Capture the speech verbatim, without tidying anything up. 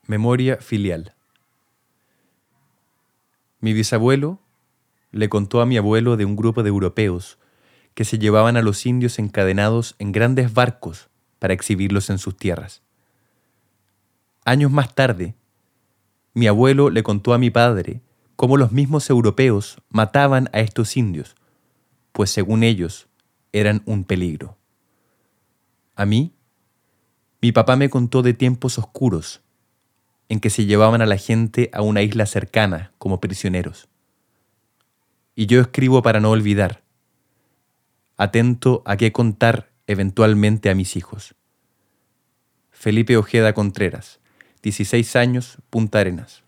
Memoria filial. Mi bisabuelo le contó a mi abuelo de un grupo de europeos que se llevaban a los indios encadenados en grandes barcos para exhibirlos en sus tierras. Años más tarde, mi abuelo le contó a mi padre cómo los mismos europeos mataban a estos indios, pues según ellos eran un peligro. A mí, mi papá me contó de tiempos oscuros en que se llevaban a la gente a una isla cercana como prisioneros. Y yo escribo para no olvidar, atento a qué contar eventualmente a mis hijos. Felipe Ojeda Contreras, dieciséis años, Punta Arenas.